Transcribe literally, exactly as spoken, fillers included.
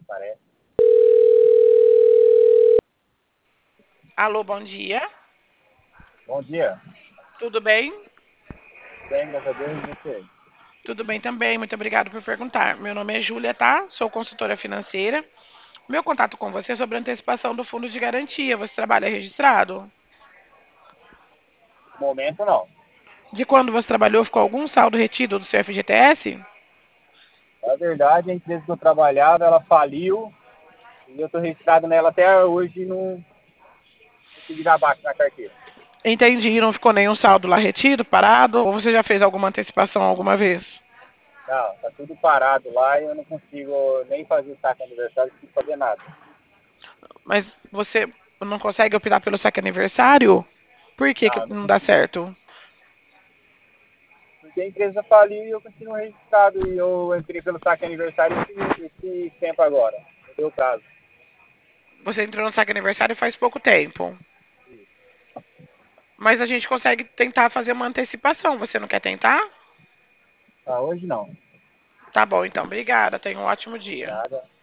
Parece. Alô, bom dia. Bom dia. Tudo bem? Bem, graças a Deus, e você? Tudo bem também, muito obrigado por perguntar. Meu nome é Júlia, tá? Sou consultora financeira. Meu contato com você é sobre a antecipação do fundo de garantia. Você trabalha registrado? No momento, não. De quando você trabalhou, ficou algum saldo retido do seu F G T S? Na verdade, a empresa que eu trabalhava, ela faliu e eu estou registrado nela até hoje e não consegui dar baixa na carteira. Entendi, não ficou nenhum saldo lá retido, parado? Ou você já fez alguma antecipação alguma vez? Não, tá tudo parado lá e eu não consigo nem fazer o saque aniversário, não consigo fazer nada. Mas você não consegue optar pelo saque aniversário? Por que Não, que eu não não dá consigo. certo? Porque a empresa faliu e eu continuo registrado e eu entrei pelo saque aniversário esse, esse tempo agora. Não deu prazo. Você entrou no saque aniversário faz pouco tempo. Mas a gente consegue tentar fazer uma antecipação. Você não quer tentar? Ah, hoje não. Tá bom, então. Obrigada. Tenha um ótimo dia. Nada.